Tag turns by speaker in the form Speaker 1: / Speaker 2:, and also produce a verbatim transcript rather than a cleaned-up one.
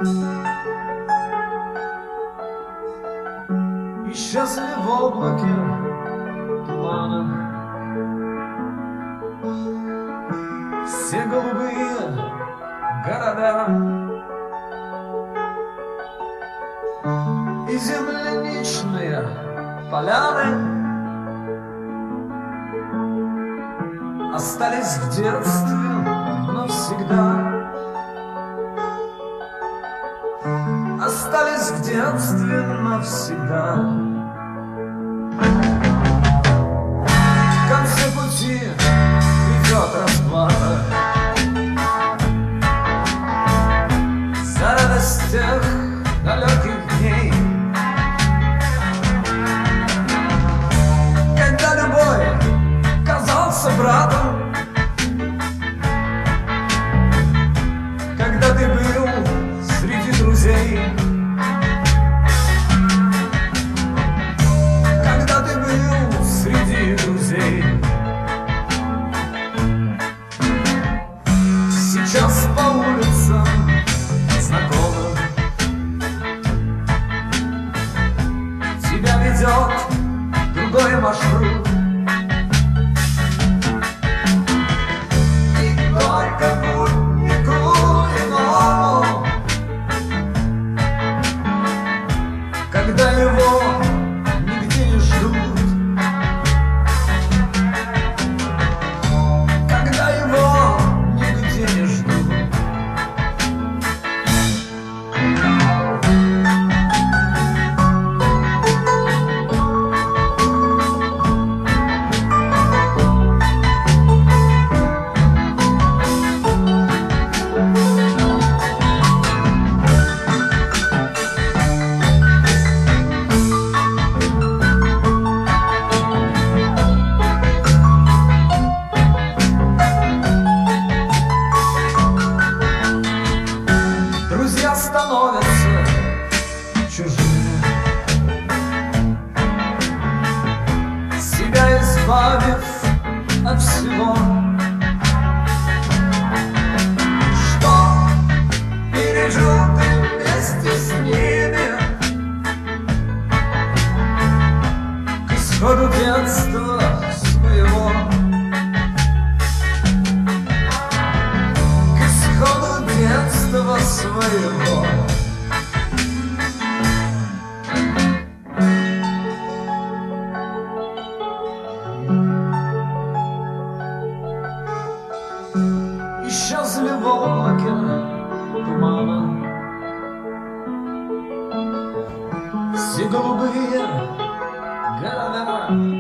Speaker 1: Исчезли в облаке тумана все голубые города и земляничные поляны остались в детстве навсегда. Остались в детстве навсегда. В конце пути придет расплата за радость тех далеких дней, когда любой казался братом, когда ты был среди друзей, когда ты был среди друзей. Сейчас по улицам знакомым тебя ведет другой маршрут, и только путнику иному, когда его нигде не ждут, когда его нигде не ждут. Друзья становятся чужими, себя избавив от всего, что пережил ты вместе с ними к исходу детства своего, к исходу детства своего. Исчезли в облаке тумана все голубые города.